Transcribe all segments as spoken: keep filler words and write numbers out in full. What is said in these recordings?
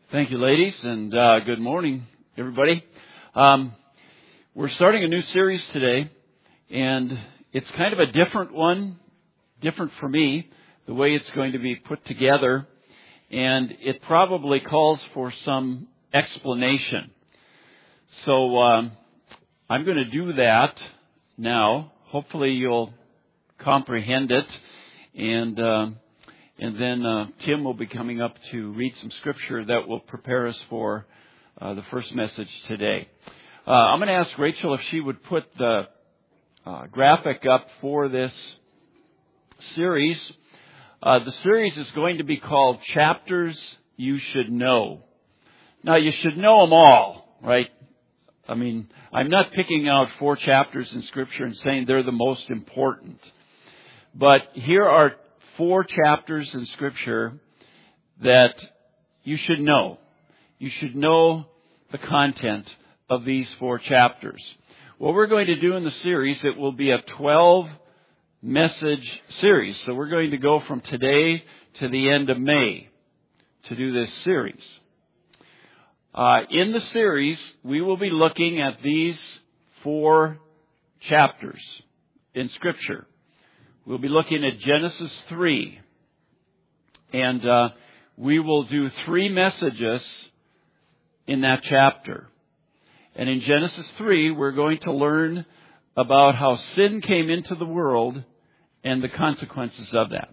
Thank you, ladies, and uh, good morning, everybody. Um, we're starting a new series today, and it's kind of a different one, different for me, the way it's going to be put together, and it probably calls for some explanation. So um, I'm going to do that now. Hopefully you'll comprehend it, and uh, And then uh, Tim will be coming up to read some scripture that will prepare us for uh, the first message today. Uh, I'm going to ask Rachel if she would put the uh, graphic up for this series. Uh, the series is going to be called Chapters You Should Know. Now, you should know them all, right? I mean, I'm not picking out four chapters in Scripture and saying they're the most important. But here are four chapters in Scripture that you should know. You should know the content of these four chapters. What we're going to do in the series, it will be a twelve message series. So we're going to go from today to the end of May to do this series. Uh, in the series, we will be looking at these four chapters in Scripture. We'll be looking at Genesis three, and uh, we will do three messages in that chapter. And in Genesis three, we're going to learn about how sin came into the world and the consequences of that.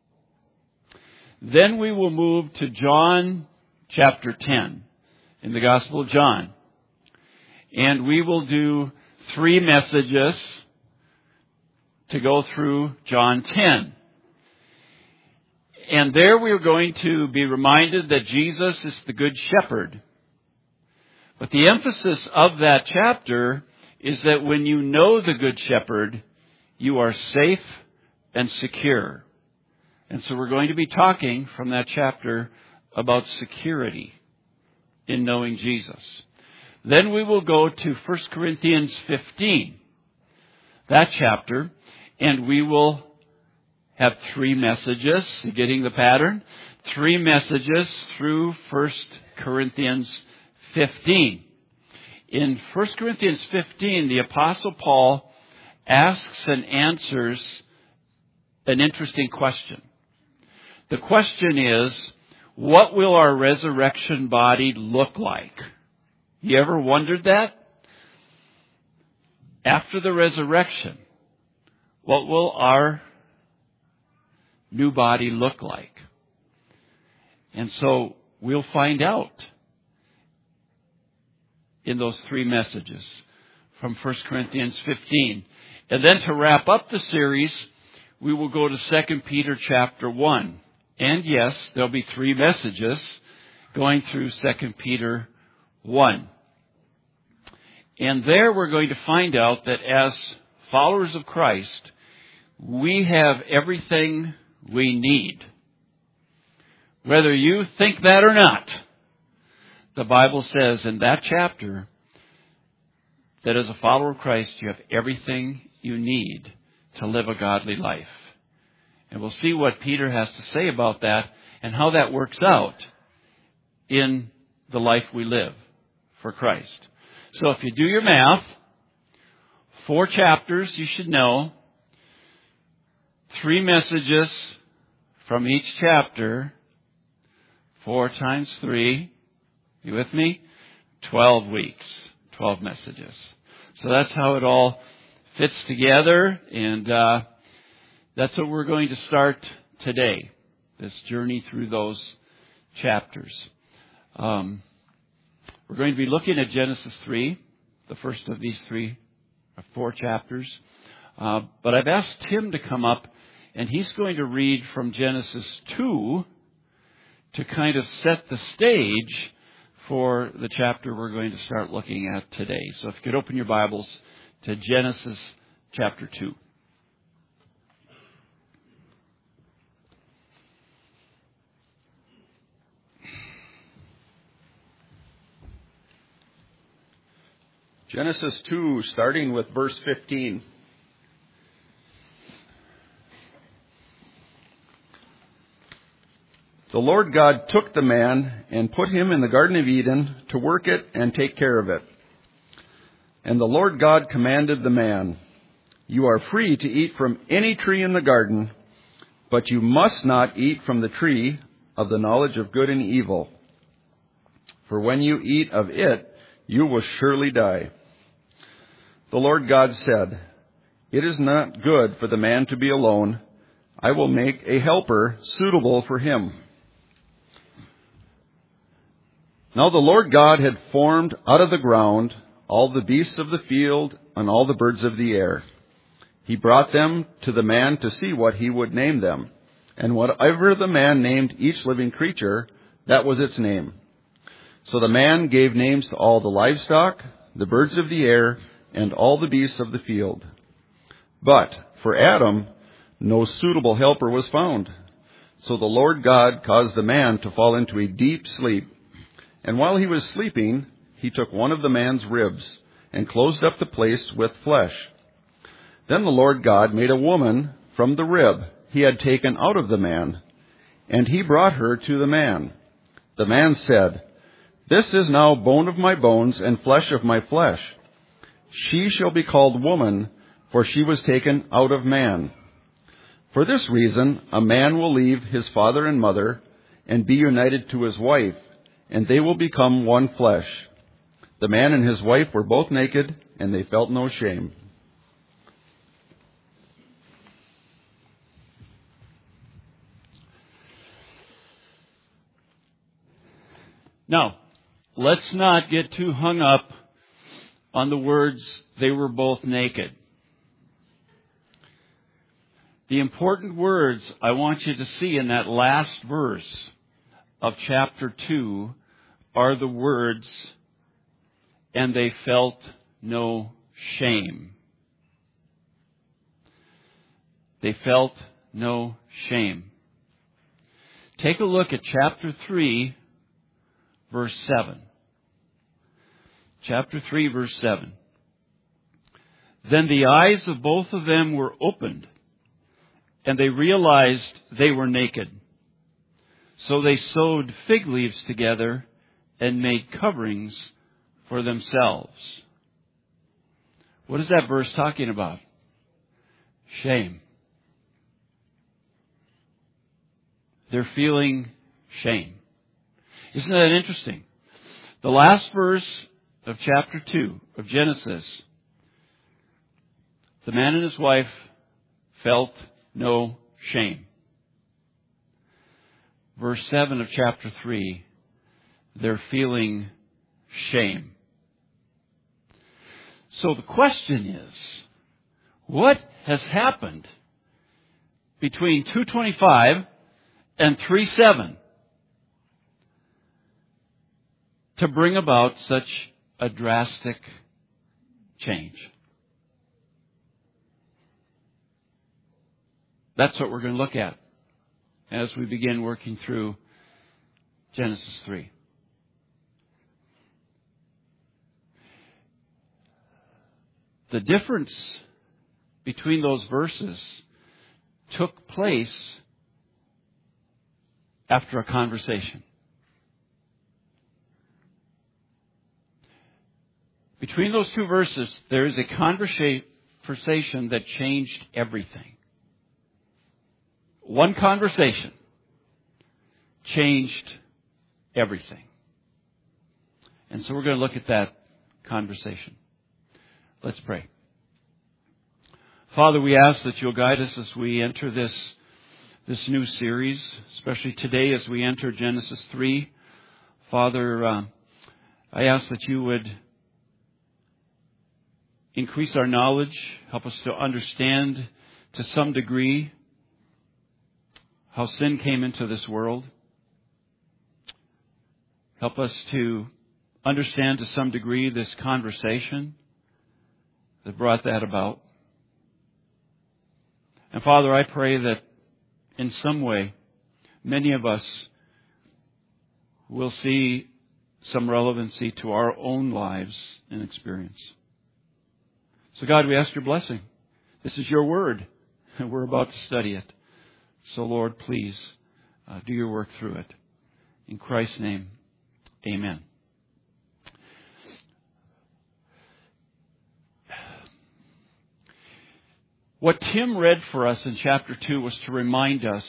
Then we will move to John chapter ten, in the Gospel of John. And we will do three messages to go through John ten. And there we are going to be reminded that Jesus is the Good Shepherd. But the emphasis of that chapter is that when you know the Good Shepherd, you are safe and secure. And so we're going to be talking from that chapter about security in knowing Jesus. Then we will go to First Corinthians fifteen, that chapter. And we will have three messages, getting the pattern, three messages through First Corinthians fifteen. In First Corinthians fifteen, the Apostle Paul asks and answers an interesting question. The question is, what will our resurrection body look like? You ever wondered that? After the resurrection, what will our new body look like? And so we'll find out in those three messages from First Corinthians fifteen. And then to wrap up the series, we will go to Second Peter chapter one. And yes, there'll be three messages going through Second Peter one. And there we're going to find out that as followers of Christ, we have everything we need. Whether you think that or not, the Bible says in that chapter that as a follower of Christ, you have everything you need to live a godly life. And we'll see what Peter has to say about that and how that works out in the life we live for Christ. So if you do your math, four chapters you should know, three messages from each chapter, four times three, you with me? Twelve weeks, twelve messages. So that's how it all fits together, and uh, that's what we're going to start today, this journey through those chapters. Um, we're going to be looking at Genesis three, the first of these three, four chapters. Uh, but I've asked Tim to come up, and he's going to read from Genesis two to kind of set the stage for the chapter we're going to start looking at today. So if you could open your Bibles to Genesis chapter two. Genesis two, starting with verse fifteen. The Lord God took the man and put him in the Garden of Eden to work it and take care of it. And the Lord God commanded the man, "You are free to eat from any tree in the garden, but you must not eat from the tree of the knowledge of good and evil. For when you eat of it, you will surely die." The Lord God said, "It is not good for the man to be alone. I will make a helper suitable for him." Now the Lord God had formed out of the ground all the beasts of the field and all the birds of the air. He brought them to the man to see what he would name them. And whatever the man named each living creature, that was its name. So the man gave names to all the livestock, the birds of the air, and all the beasts of the field. But for Adam, no suitable helper was found. So the Lord God caused the man to fall into a deep sleep. And while he was sleeping, he took one of the man's ribs and closed up the place with flesh. Then the Lord God made a woman from the rib he had taken out of the man, and he brought her to the man. The man said, "This is now bone of my bones and flesh of my flesh. She shall be called woman, for she was taken out of man. For this reason, a man will leave his father and mother and be united to his wife, and they will become one flesh. The man and his wife were both naked, and they felt no shame." Now, let's not get too hung up on the words, "they were both naked." The important words I want you to see in that last verse of chapter two are the words, "and they felt no shame." They felt no shame. Take a look at chapter three, verse seven. Chapter three, verse seven. "Then the eyes of both of them were opened, and they realized they were naked. So they sewed fig leaves together and made coverings for themselves." What is that verse talking about? Shame. They're feeling shame. Isn't that interesting? The last verse of chapter two of Genesis, the man and his wife felt no shame. Verse seven of chapter three, they're feeling shame. So the question is, what has happened between two twenty-five and three seven to bring about such a drastic change? That's what we're going to look at as we begin working through Genesis three. The difference between those verses took place after a conversation. Between those two verses, there is a conversation that changed everything. One conversation changed everything. And so we're going to look at that conversation. Let's pray. Father, we ask that you'll guide us as we enter this, this new series, especially today as we enter Genesis three. Father, uh, I ask that you would increase our knowledge, help us to understand to some degree how sin came into this world. Help us to understand to some degree this conversation that brought that about. And Father, I pray that in some way, many of us will see some relevancy to our own lives and experience. So God, we ask your blessing. This is your word, and we're about to study it. So Lord, please uh, do your work through it. In Christ's name, amen. What Tim read for us in chapter two was to remind us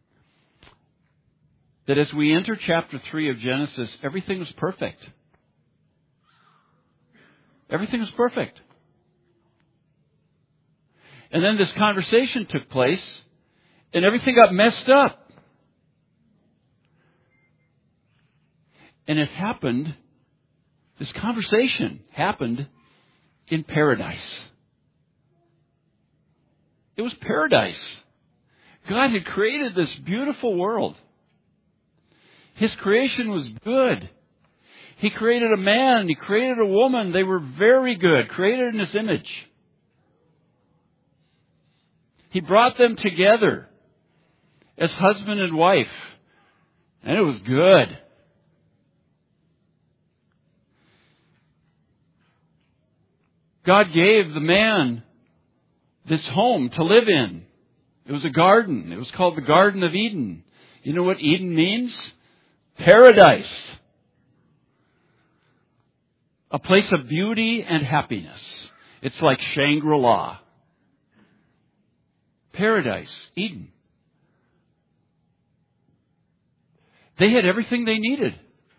that as we enter chapter three of Genesis, everything was perfect. Everything was perfect. And then this conversation took place, and everything got messed up. And it happened, this conversation happened in paradise. It was paradise. God had created this beautiful world. His creation was good. He created a man. He created a woman. They were very good, created in His image. He brought them together as husband and wife. And it was good. God gave the man this home to live in. It was a garden. It was called the Garden of Eden. You know what Eden means? Paradise. A place of beauty and happiness. It's like Shangri-La. Paradise. Eden. They had everything they needed.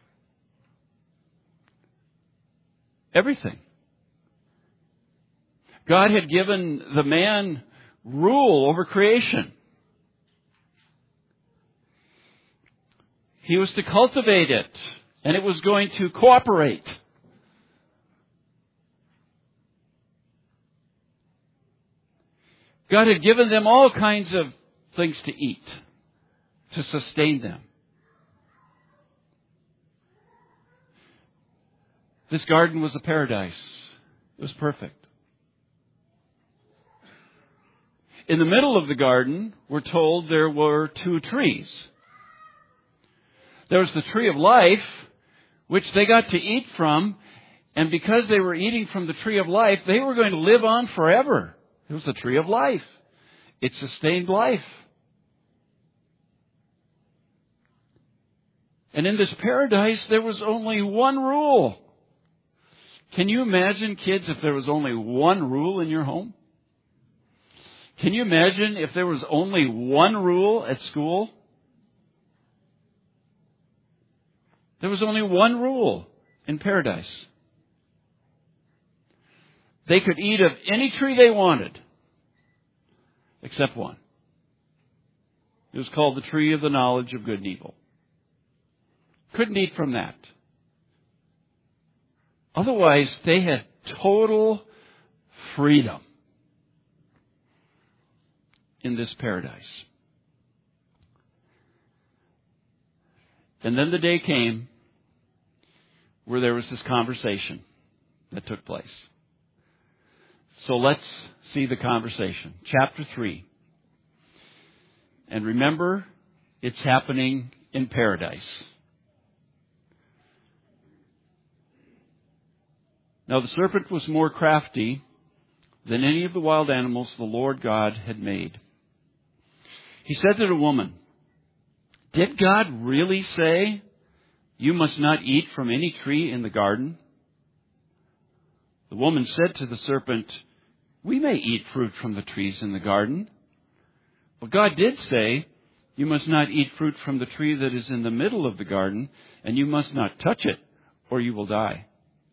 Everything. God had given the man rule over creation. He was to cultivate it, and it was going to cooperate. God had given them all kinds of things to eat to sustain them. This garden was a paradise. It was perfect. In the middle of the garden, we're told there were two trees. There was the tree of life, which they got to eat from, and because they were eating from the tree of life, they were going to live on forever. It was the tree of life. It sustained life. And in this paradise, there was only one rule. Can you imagine, kids, if there was only one rule in your home? Can you imagine if there was only one rule at school? There was only one rule in paradise. They could eat of any tree they wanted, except one. It was called the tree of the knowledge of good and evil. Couldn't eat from that. Otherwise, they had total freedom in this paradise. And then the day came where there was this conversation that took place. So let's see the conversation. Chapter three. And remember, it's happening in paradise. Now the serpent was more crafty than any of the wild animals the Lord God had made. He said to the woman, "Did God really say, 'You must not eat from any tree in the garden'?" The woman said to the serpent, "We may eat fruit from the trees in the garden. But God did say, 'You must not eat fruit from the tree that is in the middle of the garden, and you must not touch it, or you will die.'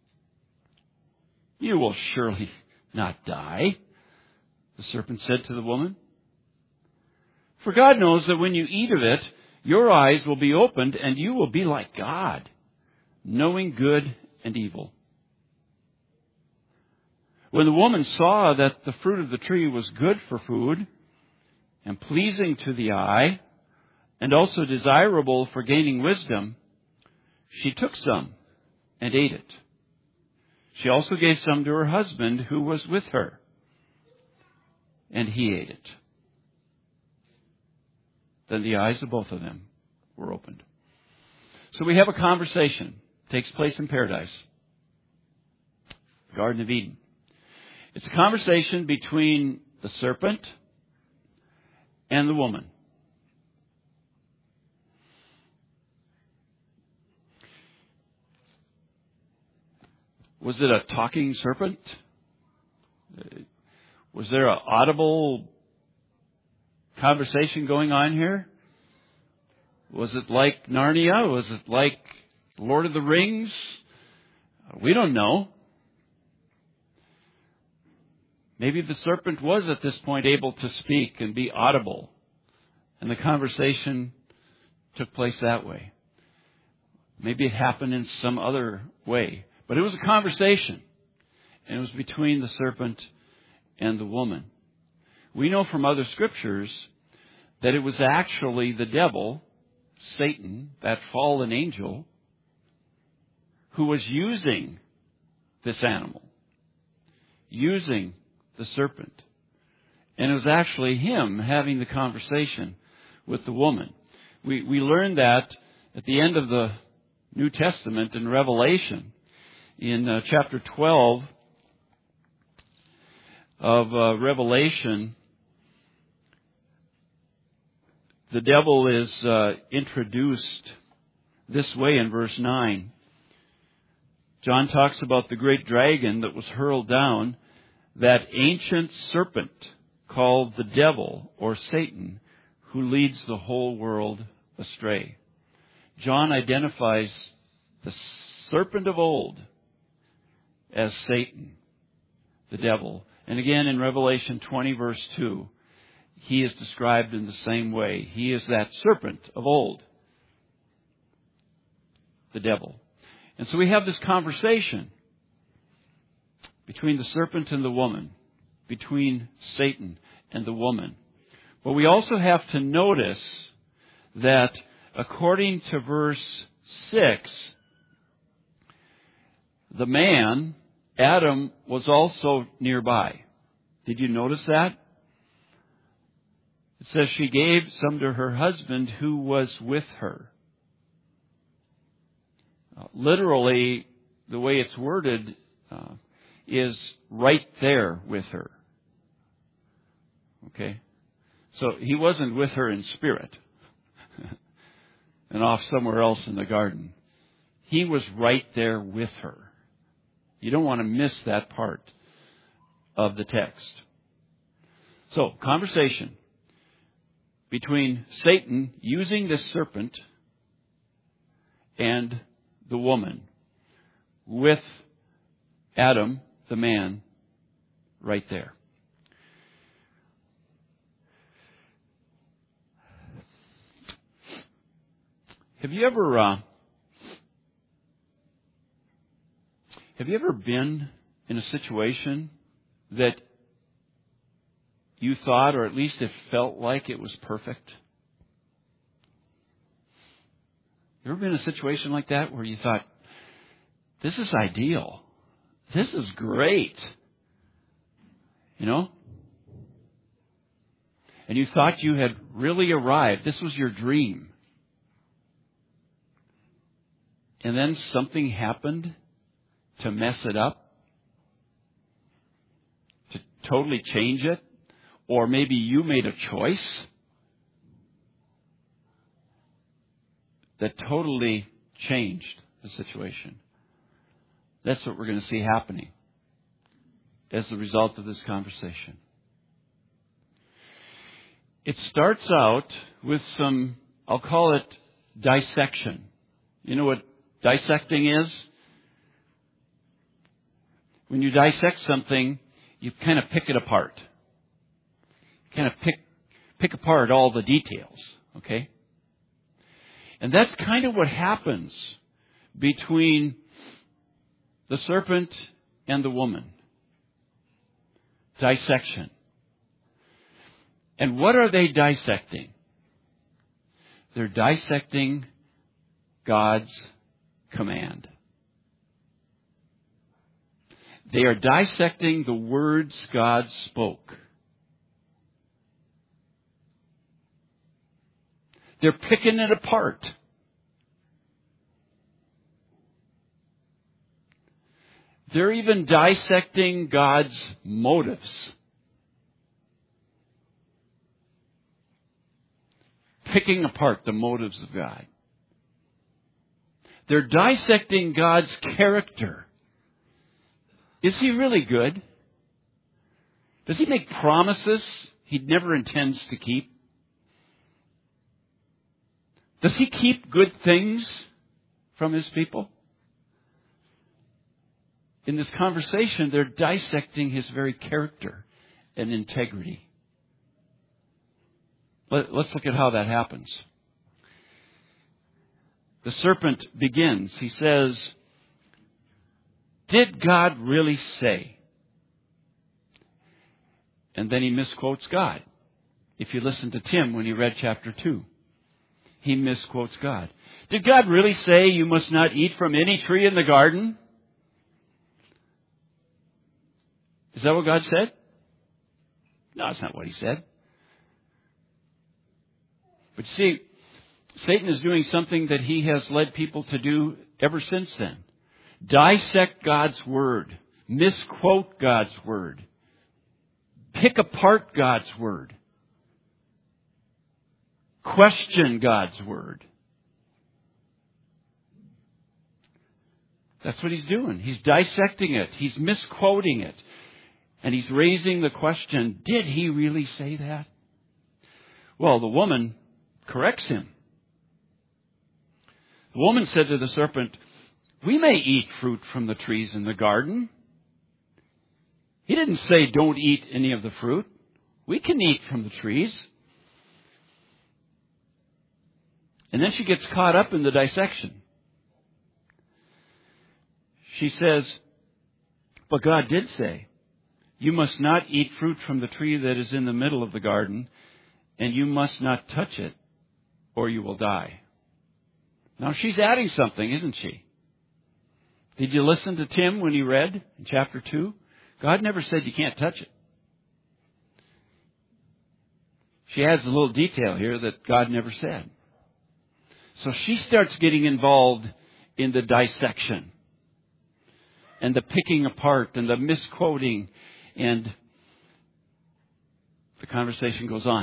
'You will surely not die,' the serpent said to the woman. 'For God knows that when you eat of it, your eyes will be opened, and you will be like God, knowing good and evil.' When the woman saw that the fruit of the tree was good for food, and pleasing to the eye, and also desirable for gaining wisdom, she took some and ate it. She also gave some to her husband who was with her, and he ate it. Then the eyes of both of them were opened." So we have a conversation. It takes place in paradise. The Garden of Eden. It's a conversation between the serpent and the woman. Was it a talking serpent? Was there an audible conversation going on here? Was it like Narnia? Was it like Lord of the Rings? We don't know. Maybe the serpent was at this point able to speak and be audible, and the conversation took place that way. Maybe it happened in some other way. But it was a conversation, and it was between the serpent and the woman. We know from other scriptures that it was actually the devil, Satan, that fallen angel, who was using this animal, using the serpent. And it was actually him having the conversation with the woman. We, we learned that at the end of the New Testament in Revelation, in uh, chapter twelve of uh, Revelation, the devil is uh, introduced this way in verse nine. John talks about the great dragon that was hurled down, that ancient serpent called the devil or Satan, who leads the whole world astray. John identifies the serpent of old as Satan, the devil. And again in Revelation twenty verse two, he is described in the same way. He is that serpent of old, the devil. And so we have this conversation between the serpent and the woman, between Satan and the woman. But we also have to notice that according to verse six, the man, Adam, was also nearby. Did you notice that? It says she gave some to her husband who was with her. Uh, literally, the way it's worded uh, is right there with her. Okay? So he wasn't with her in spirit and off somewhere else in the garden. He was right there with her. You don't want to miss that part of the text. So, conversation between Satan using this serpent and the woman with Adam, the man, right there. Have you ever uh, have you ever been in a situation that you thought, or at least it felt like it was perfect? You ever been in a situation like that where you thought, this is ideal. This is great. You know? And you thought you had really arrived. This was your dream. And then something happened to mess it up, to totally change it, or maybe you made a choice that totally changed the situation. That's what we're going to see happening as the result of this conversation. It starts out with some, I'll call it dissection. You know what dissecting is? When you dissect something, you kind of pick it apart. You kind of pick pick apart all the details, okay? And that's kind of what happens between the serpent and the woman. Dissection. And what are they dissecting? They're dissecting God's command. They are dissecting the words God spoke. They're picking it apart. They're even dissecting God's motives. Picking apart the motives of God. They're dissecting God's character. Is He really good? Does He make promises He never intends to keep? Does He keep good things from His people? In this conversation, they're dissecting His very character and integrity. Let, let's look at how that happens. The serpent begins. He says, "Did God really say?" And then he misquotes God. If you listen to Tim when he read chapter two, he misquotes God. Did God really say you must not eat from any tree in the garden? Is that what God said? No, that's not what He said. But see, Satan is doing something that he has led people to do ever since then. Dissect God's Word. Misquote God's Word. Pick apart God's Word. Question God's Word. That's what he's doing. He's dissecting it. He's misquoting it. And he's raising the question, did He really say that? Well, the woman corrects him. The woman said to the serpent, "We may eat fruit from the trees in the garden." He didn't say don't eat any of the fruit. We can eat from the trees. And then she gets caught up in the dissection. She says, "But God did say, you must not eat fruit from the tree that is in the middle of the garden, and you must not touch it, or you will die." Now she's adding something, isn't she? Did you listen to Tim when he read in chapter two? God never said you can't touch it. She adds a little detail here that God never said. So she starts getting involved in the dissection and the picking apart and the misquoting, and the conversation goes on.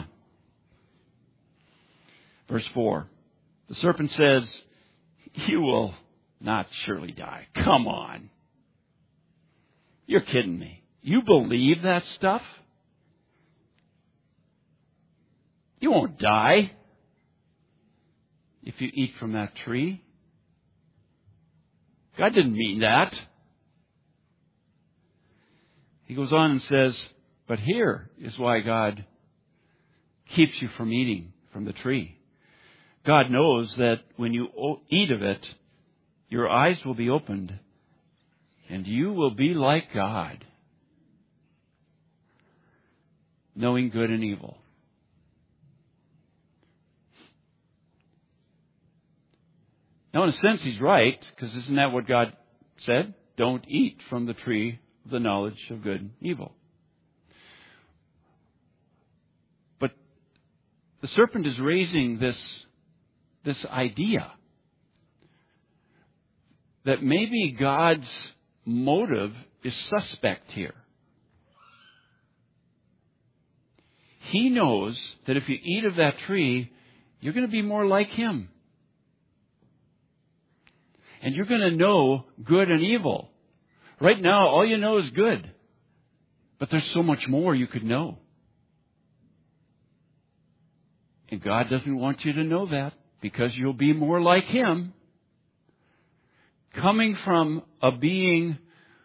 Verse four. The serpent says, "You will not surely die." Come on. You're kidding me. You believe that stuff? You won't die if you eat from that tree. God didn't mean that. He goes on and says, "But here is why God keeps you from eating from the tree. God knows that when you eat of it, your eyes will be opened, and you will be like God, knowing good and evil." Now, in a sense, he's right, because isn't that what God said? Don't eat from the tree of the knowledge of good and evil. But the serpent is raising this, this idea that maybe God's motive is suspect here. He knows that if you eat of that tree, you're going to be more like Him. And you're going to know good and evil. Right now, all you know is good. But there's so much more you could know. And God doesn't want you to know that, because you'll be more like Him. Coming from a being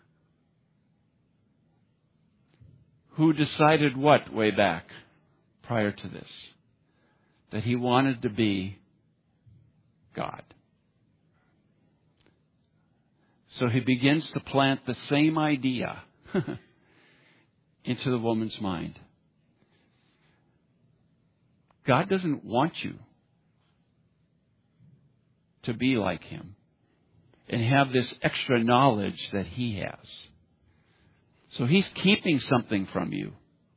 who decided what way back prior to this? That he wanted to be God. So he begins to plant the same idea into the woman's mind. God doesn't want you to be like Him and have this extra knowledge that He has. So He's keeping something from you.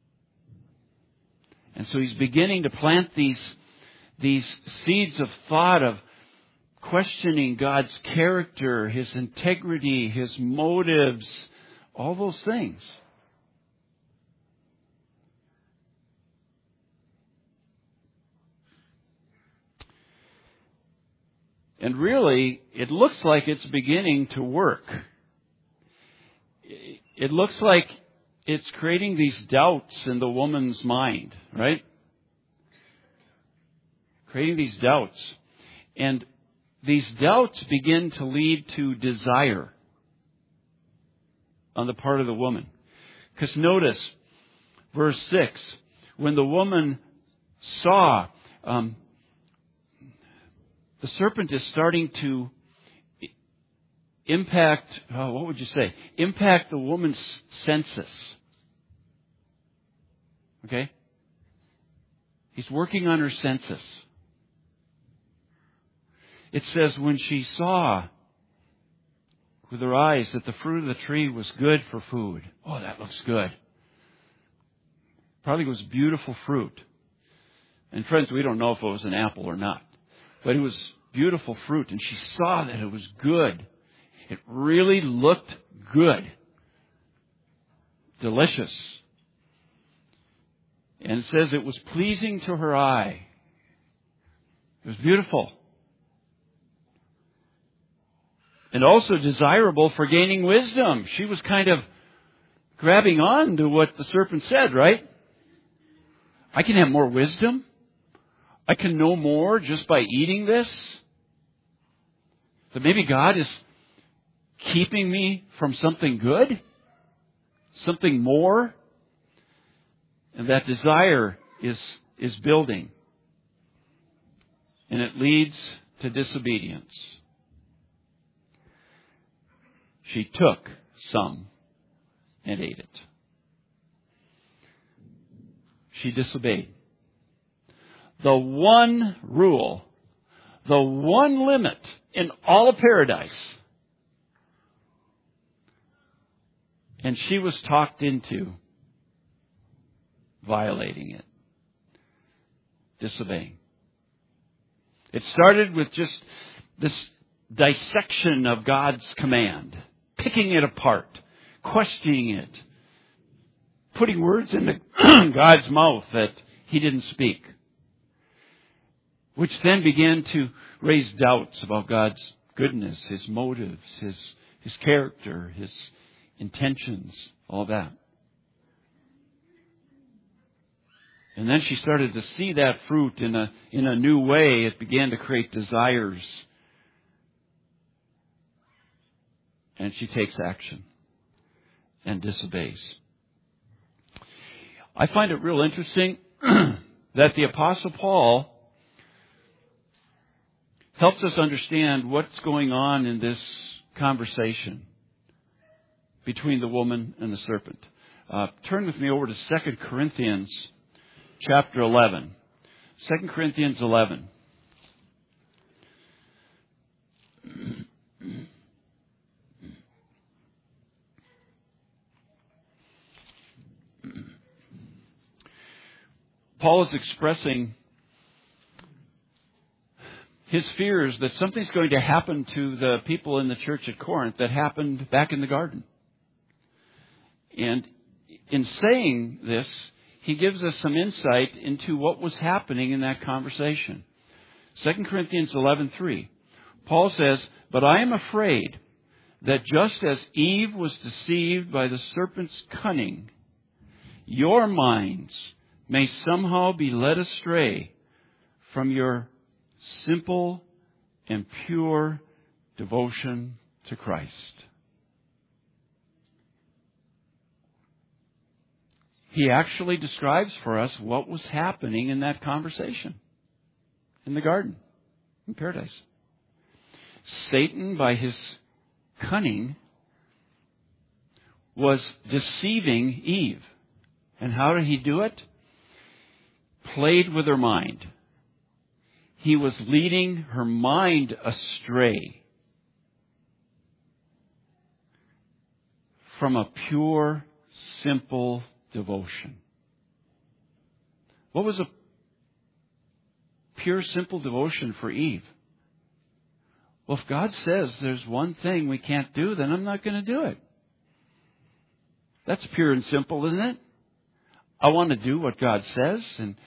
And so He's beginning to plant these, these seeds of thought of questioning God's character, His integrity, His motives, all those things. And really, it looks like it's beginning to work. it looks like it's creating these doubts in the woman's mind, right? Creating these doubts. And these doubts begin to lead to desire on the part of the woman. Because notice, verse six, when the woman saw, um, the serpent is starting to impact, oh, what would you say? Impact the woman's senses. Okay? He's working on her senses. It says when she saw with her eyes that the fruit of the tree was good for food. Oh, that looks good. Probably was beautiful fruit. And friends, we don't know if it was an apple or not. But it was beautiful fruit, and she saw that it was good. It really looked good. Delicious. And it says it was pleasing to her eye. It was beautiful. And also desirable for gaining wisdom. She was kind of grabbing on to what the serpent said, right? I can have more wisdom. I can know more just by eating this. That maybe God is keeping me from something good, something more. And that desire is, is building. And it leads to disobedience. She took some and ate it. She disobeyed. The one rule, the one limit in all of paradise. And she was talked into violating it, disobeying. It started with just this dissection of God's command, picking it apart, questioning it, putting words into God's mouth that He didn't speak, which then began to raise doubts about God's goodness, His motives, His, His character, His intentions, all that. And then she started to see that fruit in a, in a new way. It began to create desires. And she takes action and disobeys. I find it real interesting that the Apostle Paul helps us understand what's going on in this conversation between the woman and the serpent. Uh, turn with me over to Second Corinthians chapter eleven. Second Corinthians eleven. Paul is expressing his fears that something's going to happen to the people in the church at Corinth that happened back in the garden. And in saying this, he gives us some insight into what was happening in that conversation. Second Corinthians eleven three. Paul says, "But I am afraid that just as Eve was deceived by the serpent's cunning, your minds may somehow be led astray from your simple and pure devotion to Christ." He actually describes for us what was happening in that conversation in the garden, in paradise. Satan, by his cunning, was deceiving Eve. And how did he do it? Played with her mind. He was leading her mind astray from a pure, simple devotion. What was a pure, simple devotion for Eve? Well, if God says there's one thing we can't do, then I'm not going to do it. That's pure and simple, isn't it? I want to do what God says, and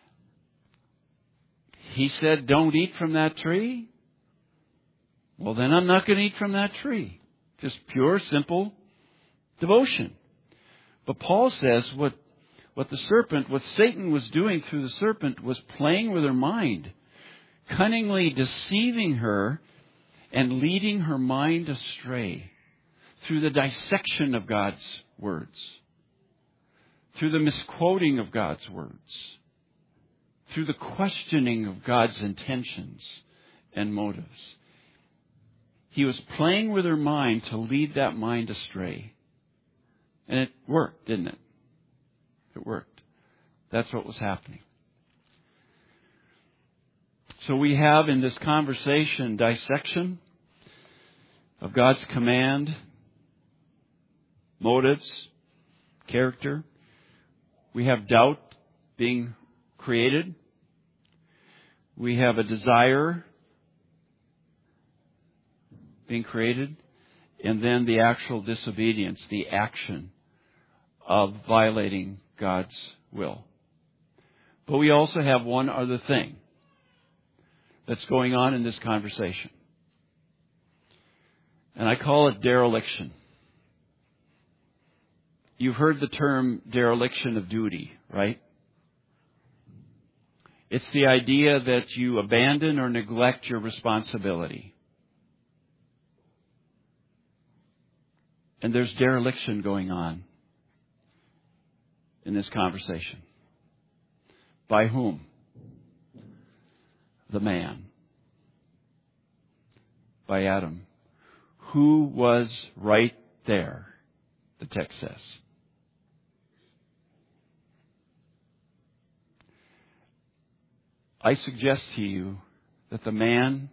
He said, don't eat from that tree. Well, then I'm not going to eat from that tree. Just pure, simple devotion. But Paul says what, what the serpent, what Satan was doing through the serpent was playing with her mind, cunningly deceiving her and leading her mind astray through the dissection of God's words, through the misquoting of God's words, through the questioning of God's intentions and motives. He was playing with her mind to lead that mind astray. And it worked, didn't it? It worked. That's what was happening. So we have in this conversation dissection of God's command, motives, character. We have doubt being created. We have a desire being created. And then the actual disobedience, the action of violating God's will. But we also have one other thing that's going on in this conversation. And I call it dereliction. You've heard the term dereliction of duty, right? It's the idea that you abandon or neglect your responsibility. And there's dereliction going on in this conversation. By whom? The man. By Adam. Who was right there, the text says. I suggest to you that the man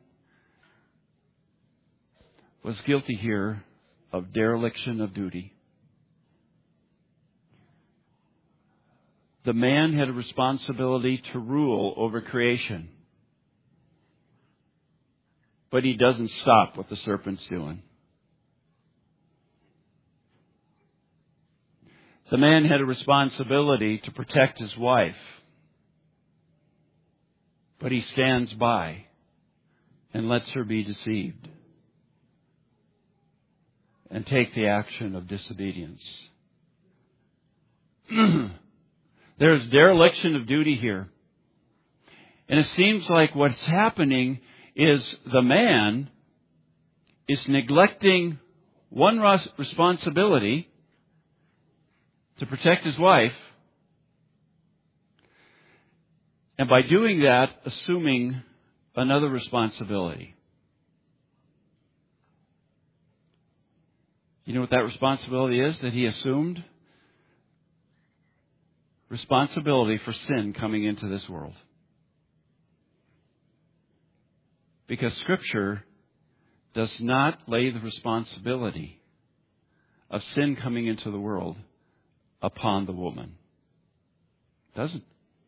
was guilty here of dereliction of duty. The man had a responsibility to rule over creation. But he doesn't stop what the serpent's doing. The man had a responsibility to protect his wife. But he stands by and lets her be deceived and take the action of disobedience. There's dereliction of duty here. And it seems like what's happening is the man is neglecting one responsibility to protect his wife, and by doing that, assuming another responsibility. You know what that responsibility is that he assumed? Responsibility for sin coming into this world. Because Scripture does not lay the responsibility of sin coming into the world upon the woman. It doesn't.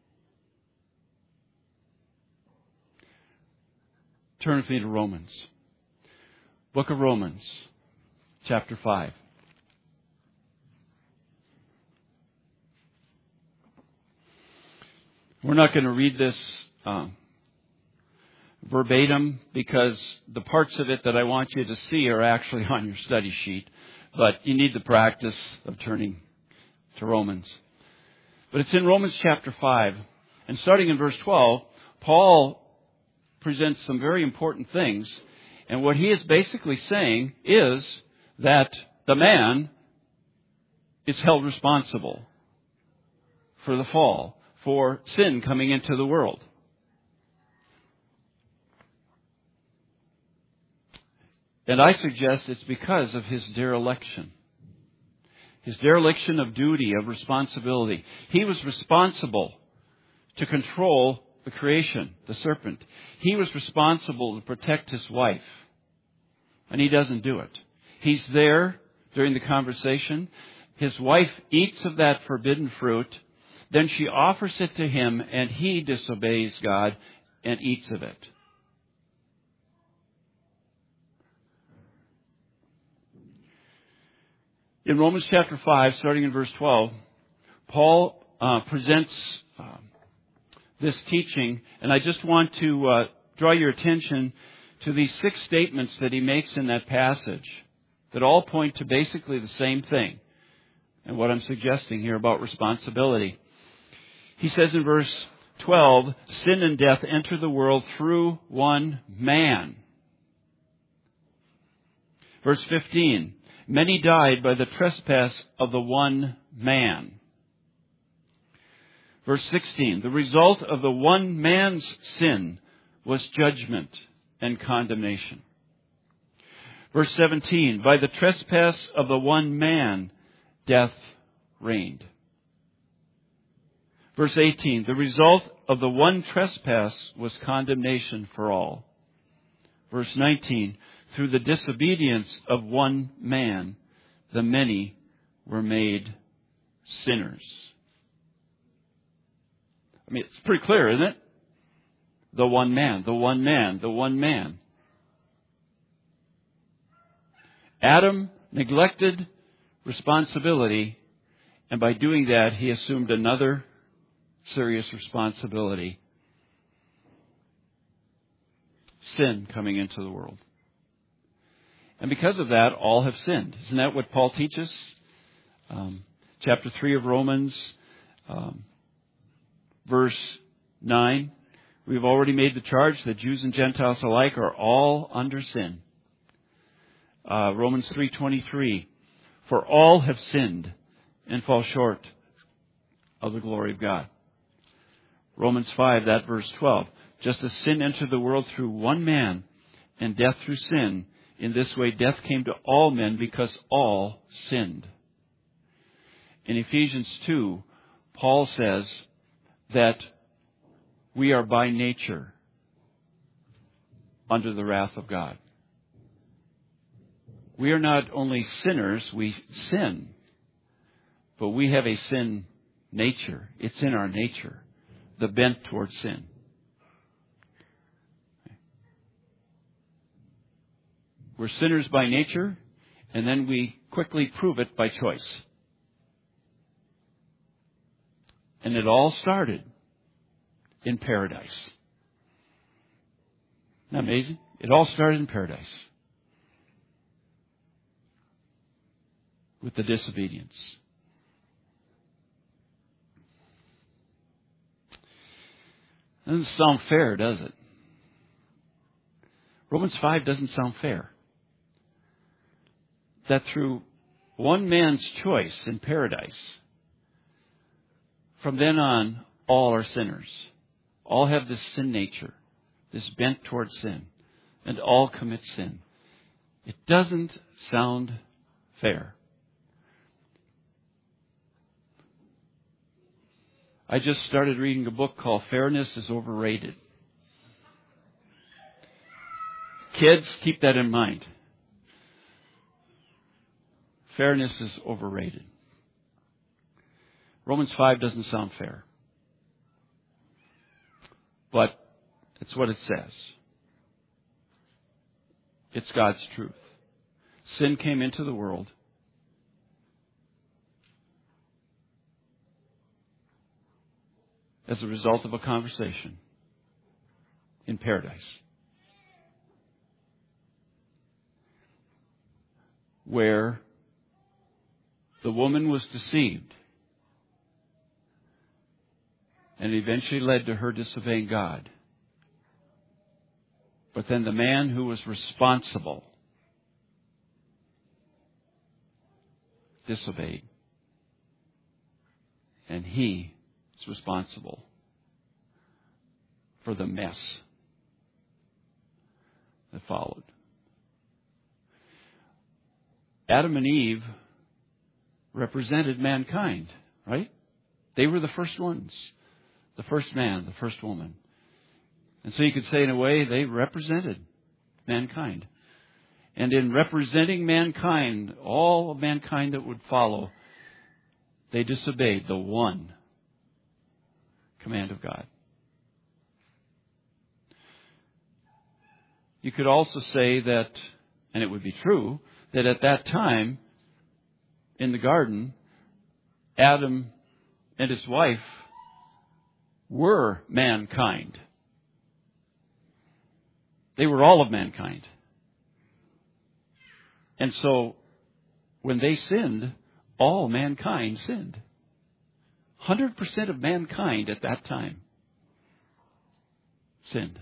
Turn with me to Romans. Book of Romans, chapter five. We're not going to read this uh, verbatim because the parts of it that I want you to see are actually on your study sheet. But you need the practice of turning to Romans. But it's in Romans chapter five. And starting in verse twelve, Paul presents some very important things. And what he is basically saying is that the man is held responsible for the fall, for sin coming into the world. And I suggest it's because of his dereliction. His dereliction of duty, of responsibility. He was responsible to control the creation, the serpent. He was responsible to protect his wife. And he doesn't do it. He's there during the conversation. His wife eats of that forbidden fruit. Then she offers it to him, and he disobeys God and eats of it. In Romans chapter five, starting in verse twelve, Paul uh, presents uh, this teaching, and I just want to uh, draw your attention to these six statements that he makes in that passage that all point to basically the same thing. and what I'm suggesting here about responsibility. He says in verse twelve, sin and death enter the world through one man. Verse fifteen, many died by the trespass of the one man. Verse sixteen, the result of the one man's sin was judgment and condemnation. Verse seventeen, by the trespass of the one man, death reigned. Verse eighteen, the result of the one trespass was condemnation for all. Verse nineteen, through the disobedience of one man, the many were made sinners. I mean, it's pretty clear, isn't it? The one man, the one man, the one man. Adam neglected responsibility, and by doing that, he assumed another serious responsibility. Sin coming into the world. And because of that, all have sinned. Isn't that what Paul teaches? Um, chapter three of Romans, um, verse nine. We've already made the charge that Jews and Gentiles alike are all under sin. Uh, Romans three twenty-three. For all have sinned and fall short of the glory of God. Romans five, that verse twelve. Just as sin entered the world through one man, and death through sin, in this way death came to all men because all sinned. In Ephesians two, Paul says that we are by nature under the wrath of God. We are not only sinners, we sin, but we have a sin nature. It's in our nature, the bent towards sin. We're sinners by nature, and then we quickly prove it by choice. And it all started in paradise. Isn't that amazing? It all started in paradise. With the disobedience. Doesn't sound fair, does it? Romans five doesn't sound fair. That through one man's choice in paradise, from then on, all are sinners. All have this sin nature, this bent towards sin, and all commit sin. It doesn't sound fair. I just started reading a book called Fairness is Overrated. Kids, keep that in mind. Fairness is overrated. Romans five doesn't sound fair. But it's what it says. It's God's truth. Sin came into the world. As a result of a conversation in paradise. Where the woman was deceived and eventually led to her disobeying God. But then the man who was responsible disobeyed. And he is responsible for the mess that followed. Adam and Eve represented mankind, right? They were the first ones. The first man, the first woman. And so you could say in a way they represented mankind. And in representing mankind, all of mankind that would follow, they disobeyed the one command of God. You could also say that, and it would be true, that at that time, in the garden, Adam and his wife were mankind. They were all of mankind. And so, when they sinned, all mankind sinned. one hundred percent of mankind at that time sinned.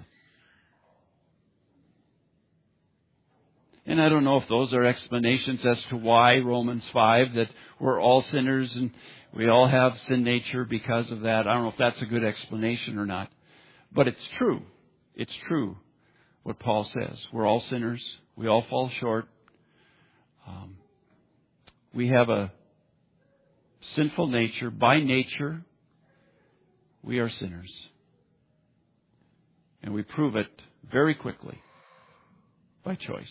And I don't know if those are explanations as to why Romans five, that we're all sinners and we all have sin nature because of that. I don't know if that's a good explanation or not. But it's true. It's true what Paul says. We're all sinners. We all fall short. Um, we have a sinful nature. By nature, we are sinners. And we prove it very quickly by choice.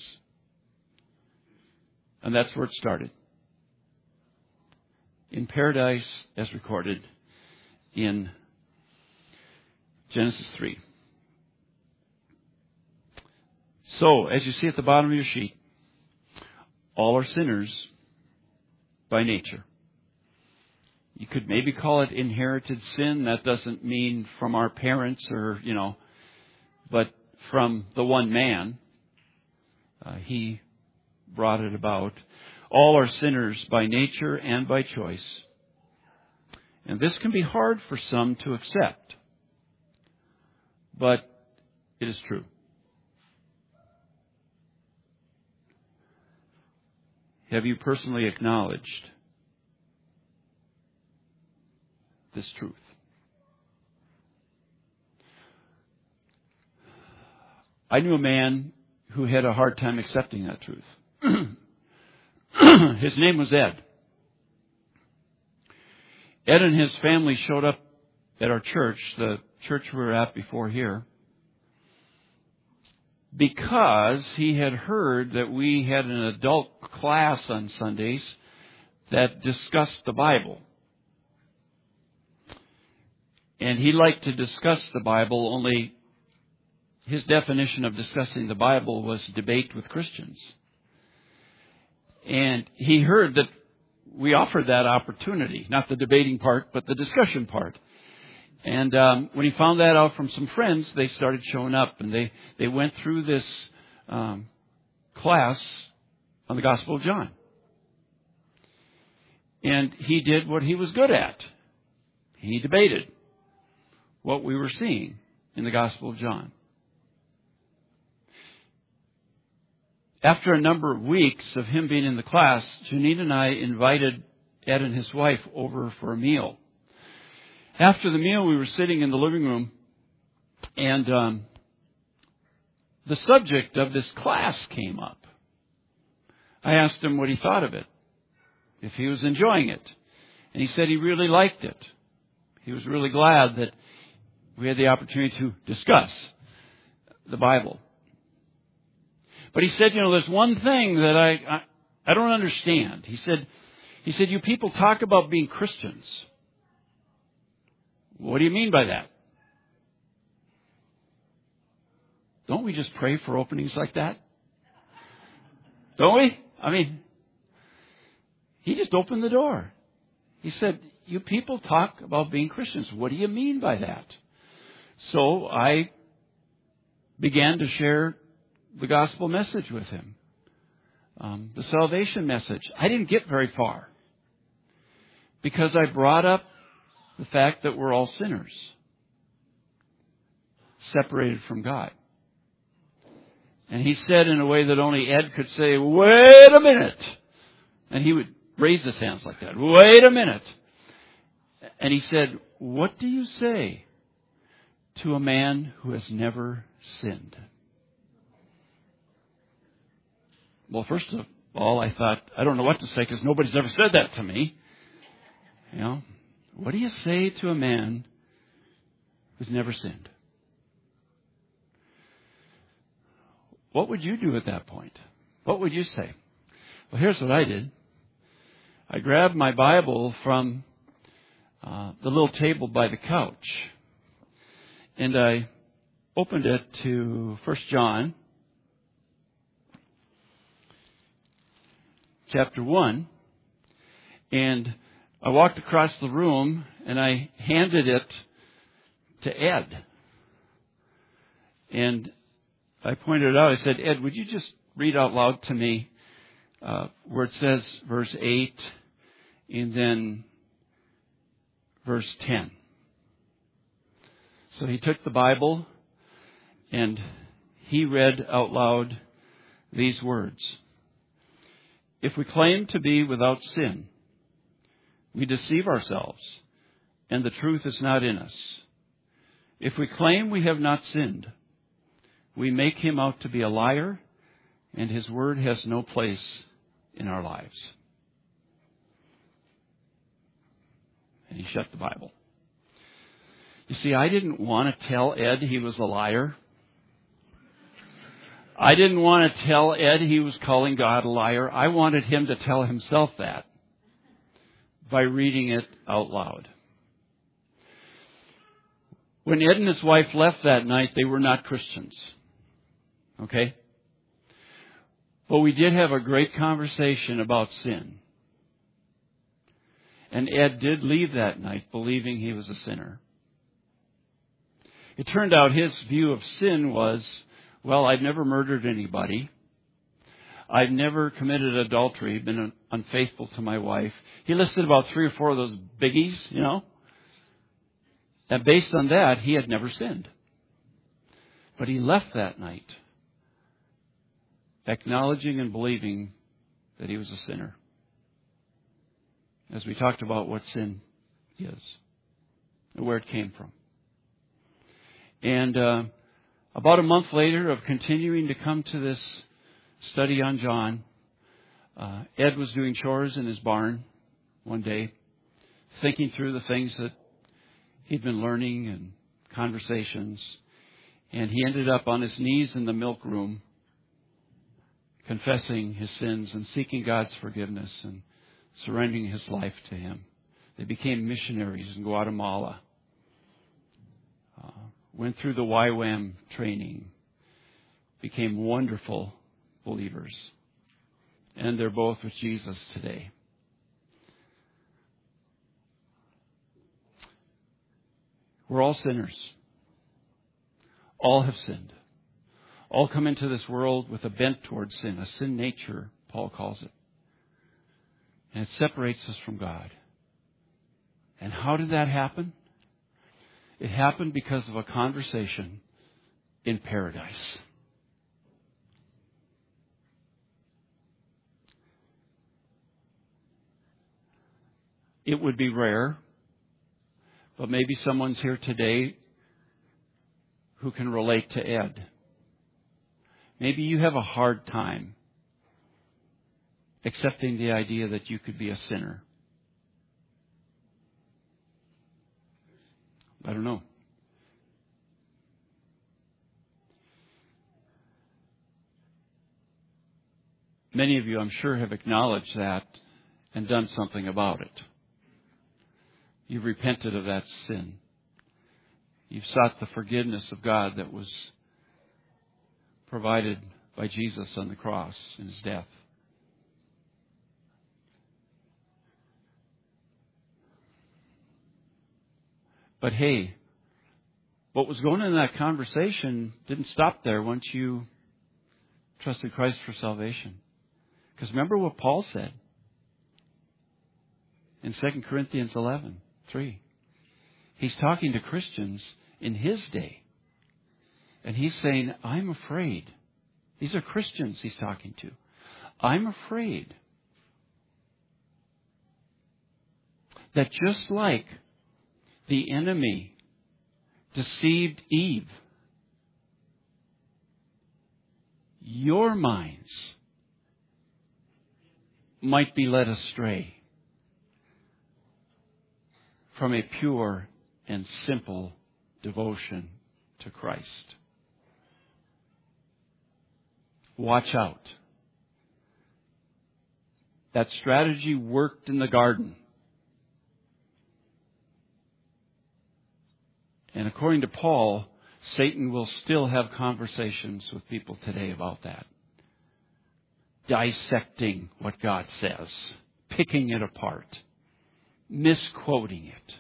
And that's where it started. In paradise, as recorded in Genesis three. So, as you see at the bottom of your sheet, all are sinners by nature. You could maybe call it inherited sin. That doesn't mean from our parents or, you know, but from the one man. Uh, he brought it about. All are sinners by nature and by choice. And this can be hard for some to accept. But it is true. Have you personally acknowledged this truth? I knew a man who had a hard time accepting that truth. His name was Ed. Ed and his family showed up at our church, the church we were at before here, because he had heard that we had an adult class on Sundays that discussed the Bible. And he liked to discuss the Bible, only his definition of discussing the Bible was debate with Christians. And he heard that we offered that opportunity, not the debating part, but the discussion part. And um, when he found that out from some friends, they started showing up, and they, they went through this um, class on the Gospel of John. And he did what he was good at. He debated what we were seeing in the Gospel of John. After a number of weeks of him being in the class, Janine and I invited Ed and his wife over for a meal. After the meal, we were sitting in the living room, and um, the subject of this class came up. I asked him what he thought of it, if he was enjoying it. And he said he really liked it. He was really glad that we had the opportunity to discuss the Bible. But he said, you know, there's one thing that I, I I don't understand. He said, he said, you people talk about being Christians. What do you mean by that? Don't we just pray for openings like that? Don't we? I mean, he just opened the door. He said, you people talk about being Christians. What do you mean by that? So I began to share the gospel message with him. Um, the salvation message. I didn't get very far because I brought up the fact that we're all sinners, separated from God. And he said in a way that only Ed could say, wait a minute. And he would raise his hands like that. Wait a minute. And he said, what do you say to a man who has never sinned? Well, first of all, I thought, I don't know what to say because nobody's ever said that to me. You know, what do you say to a man who's never sinned? What would you do at that point? What would you say? Well, here's what I did. I grabbed my Bible from uh, the little table by the couch, and I opened it to First John chapter one, and I walked across the room and I handed it to Ed. And I pointed out, I said, Ed, would you just read out loud to me uh, where it says verse eight, And then verse ten. So he took the Bible and he read out loud these words. If we claim to be without sin, we deceive ourselves, and the truth is not in us. If we claim we have not sinned, we make him out to be a liar, and his word has no place in our lives. And he shut the Bible. You see, I didn't want to tell Ed he was a liar. I didn't want to tell Ed he was calling God a liar. I wanted him to tell himself that by reading it out loud. When Ed and his wife left that night, they were not Christians. Okay? But we did have a great conversation about sin. And Ed did leave that night believing he was a sinner. It turned out his view of sin was, well, I've never murdered anybody. I've never committed adultery, been unfaithful to my wife. He listed about three or four of those biggies, you know. And based on that, he had never sinned. But he left that night acknowledging and believing that he was a sinner. As we talked about what sin is and where it came from. And uh, about a month later of continuing to come to this study on John, uh, Ed was doing chores in his barn one day, thinking through the things that he'd been learning and conversations. And he ended up on his knees in the milk room, confessing his sins and seeking God's forgiveness and surrendering his life to him. They became missionaries in Guatemala. Uh, went through the Y WAM training. Became wonderful believers. And they're both with Jesus today. We're all sinners. All have sinned. All come into this world with a bent towards sin, a sin nature, Paul calls it. And it separates us from God. And how did that happen? It happened because of a conversation in paradise. It would be rare, but maybe someone's here today who can relate to Ed. Maybe you have a hard time accepting the idea that you could be a sinner. I don't know. Many of you, I'm sure, have acknowledged that and done something about it. You've repented of that sin. You've sought the forgiveness of God that was provided by Jesus on the cross in his death. But hey, what was going on in that conversation didn't stop there once you trusted Christ for salvation. Because remember what Paul said in Second Corinthians eleven three. He's talking to Christians in his day. And he's saying, I'm afraid. These are Christians he's talking to. I'm afraid that just like the enemy deceived Eve, your minds might be led astray from a pure and simple devotion to Christ. Watch out. That strategy worked in the garden. And according to Paul, Satan will still have conversations with people today about that. Dissecting what God says. Picking it apart. Misquoting it.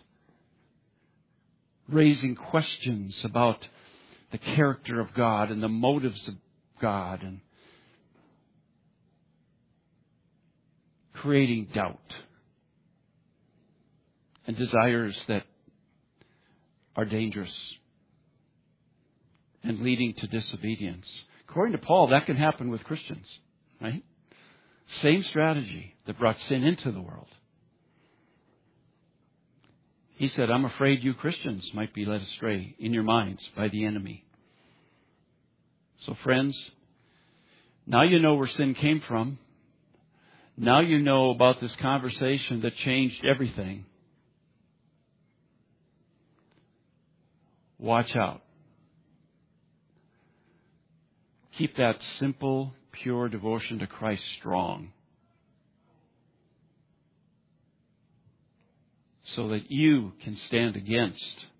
Raising questions about the character of God and the motives of God. And creating doubt and desires that are dangerous and leading to disobedience. According to Paul, that can happen with Christians, right? Same strategy that brought sin into the world. He said, I'm afraid you Christians might be led astray in your minds by the enemy. So friends, now you know where sin came from. Now you know about this conversation that changed everything. Watch out. Keep that simple, pure devotion to Christ strong, so that you can stand against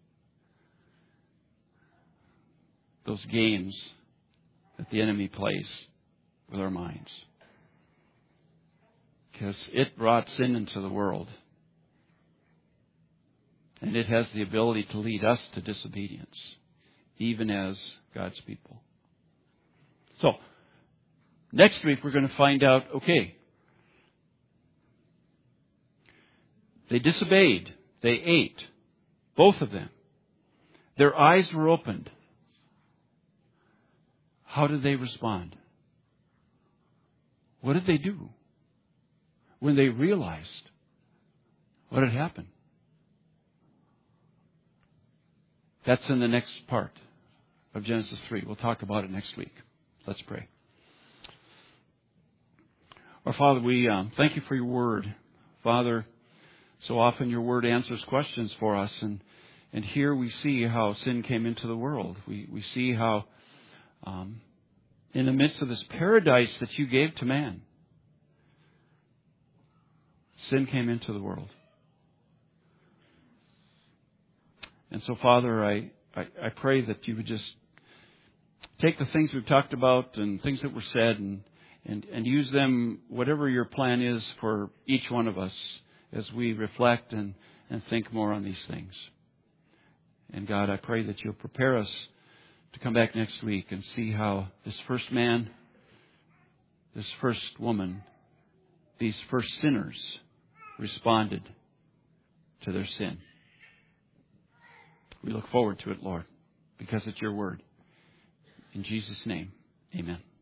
those games that the enemy plays with our minds. Because it brought sin into the world. And it has the ability to lead us to disobedience, even as God's people. So, next week we're going to find out, okay, they disobeyed. They ate. Both of them. Their eyes were opened. How did they respond? What did they do when they realized what had happened? That's in the next part of Genesis three. We'll talk about it next week. Let's pray. Our Father, we um, thank you for your word. Father, so often your word answers questions for us, and and here we see how sin came into the world. We we see how um, in the midst of this paradise that you gave to man, sin came into the world. And so, Father, I, I, I pray that you would just take the things we've talked about and things that were said and, and, and use them, whatever your plan is for each one of us, as we reflect and, and think more on these things. And God, I pray that you'll prepare us to come back next week and see how this first man, this first woman, these first sinners responded to their sin. We look forward to it, Lord, because it's your word. In Jesus' name, amen.